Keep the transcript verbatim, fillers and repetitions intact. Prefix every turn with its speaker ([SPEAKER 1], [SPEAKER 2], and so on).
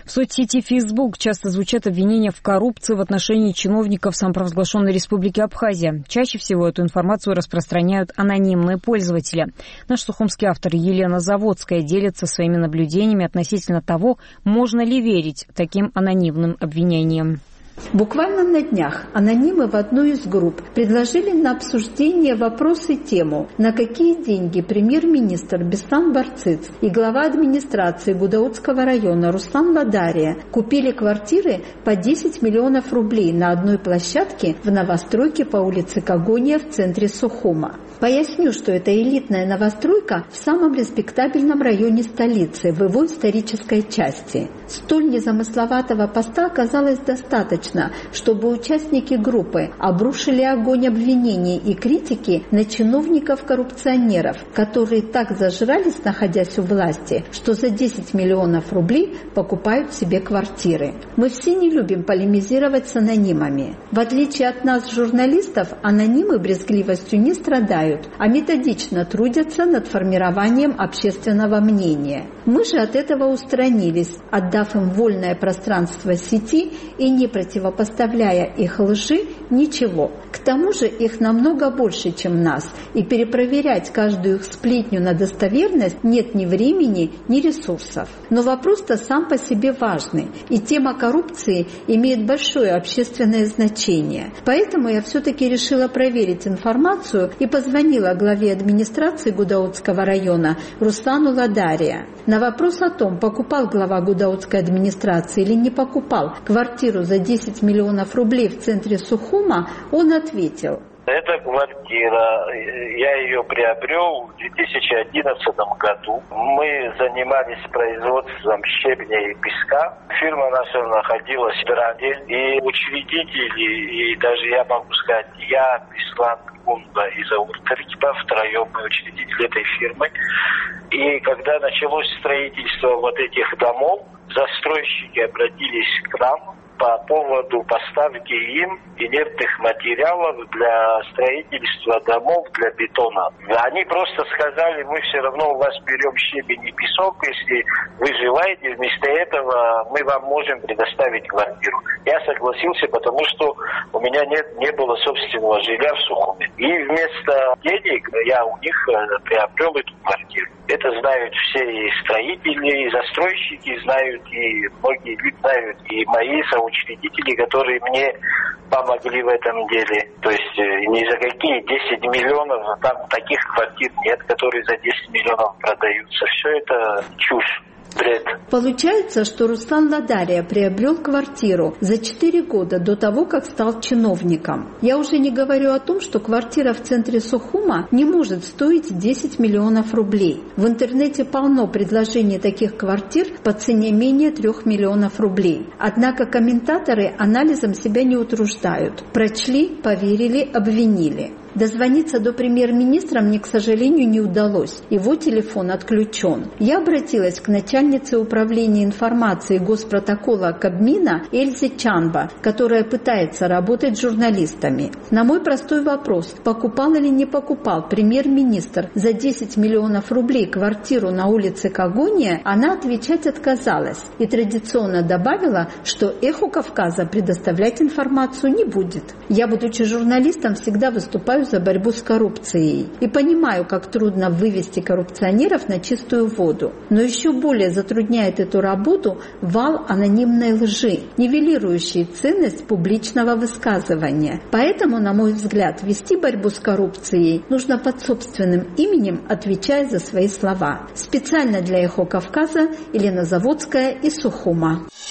[SPEAKER 1] В соцсети Facebook часто звучат обвинения в коррупции в отношении чиновников самопровозглашенной Республики Абхазия. Чаще всего эту информацию распространяют анонимные пользователи. Наш сухумский автор Елена Заводская делится своими наблюдениями относительно того, можно ли верить таким анонимным обвинениям.
[SPEAKER 2] Буквально на днях анонимы в одной из групп предложили на обсуждение вопрос и тему, на какие деньги премьер-министр Бестан Барцыц и глава администрации Гудаутского района Руслан Ладария купили квартиры по десять миллионов рублей на одной площадке в новостройке по улице Когония в центре Сухума. Поясню, что это элитная новостройка в самом респектабельном районе столицы, в его исторической части. Столь незамысловатого поста оказалось достаточно, чтобы участники группы обрушили огонь обвинений и критики на чиновников-коррупционеров, которые так зажрались, находясь у власти, что за десять миллионов рублей покупают себе квартиры. Мы все не любим полемизировать с анонимами. В отличие от нас, журналистов, анонимы брезгливостью не страдают, а методично трудятся над формированием общественного мнения. Мы же от этого устранились, отдав им вольное пространство сети и не противопоставляя их лжи ничего. К тому же их намного больше, чем нас, и перепроверять каждую их сплетню на достоверность нет ни времени, ни ресурсов. Но вопрос-то сам по себе важный, и тема коррупции имеет большое общественное значение. Поэтому я все-таки решила проверить информацию и позвонила главе администрации Гудаутского района Руслану Ладария. На вопрос о том, покупал глава Гудаутской администрации или не покупал квартиру за десять миллионов рублей в центре Сухума, он ответил:
[SPEAKER 3] эта квартира, я ее приобрел в две тысячи одиннадцатом году. Мы занимались производством щебня и песка. Фирма наша находилась в Драде. И учредители, и даже я могу сказать, я, Беслан Гунда и Заур Тарикипа, втроем мы учредители этой фирмы. И когда началось строительство вот этих домов, застройщики обратились к нам по поводу поставки им инертных материалов для строительства домов, для бетона. Они просто сказали: мы все равно у вас берем щебень и песок, если вы желаете, вместо этого мы вам можем предоставить квартиру. Я согласился, потому что у меня нет, не было собственного жилья в Сухуме. И вместо денег я у них приобрел эту квартиру. Это знают все и строители, и застройщики знают, и многие люди знают, и мои соучредители, которые мне помогли в этом деле. То есть ни за какие десять миллионов, там таких квартир нет, которые за десять миллионов продаются. Все это чушь. Бред.
[SPEAKER 2] Получается, что Руслан Ладария приобрел квартиру за четыре года до того, как стал чиновником. Я уже не говорю о том, что квартира в центре Сухума не может стоить десять миллионов рублей. В интернете полно предложений таких квартир по цене менее трех миллионов рублей. Однако комментаторы анализом себя не утруждают. Прочли, поверили, обвинили. Дозвониться до премьер-министра мне, к сожалению, не удалось. Его телефон отключен. Я обратилась к начальнице управления информации госпротокола Кабмина Эльзе Чанба, которая пытается работать с журналистами. На мой простой вопрос, покупал или не покупал премьер-министр за десять миллионов рублей квартиру на улице Когония, она отвечать отказалась и традиционно добавила, что «Эхо Кавказа» предоставлять информацию не будет. Я, будучи журналистом, всегда выступаю за борьбу с коррупцией и понимаю, как трудно вывести коррупционеров на чистую воду. Но еще более затрудняет эту работу вал анонимной лжи, нивелирующий ценность публичного высказывания. Поэтому, на мой взгляд, вести борьбу с коррупцией нужно под собственным именем, отвечая за свои слова. Специально для «Эхо Кавказа» Елена Заводская из Сухума.